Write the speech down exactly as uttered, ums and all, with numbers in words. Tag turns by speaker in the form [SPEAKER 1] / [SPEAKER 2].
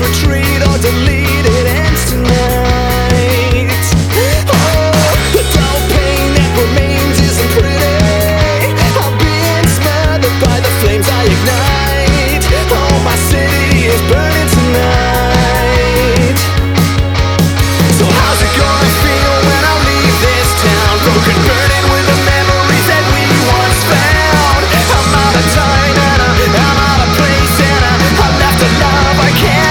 [SPEAKER 1] retreat or delete, it ends tonight. Oh, the dull pain that remains isn't pretty. I've been smothered by the flames I ignite. Oh, my city is burning tonight. So how's it gonna feel when I leave this town? Broken, burning with the memories that we once found. I'm out of time and I, I'm out of place, and I, I left a love I can't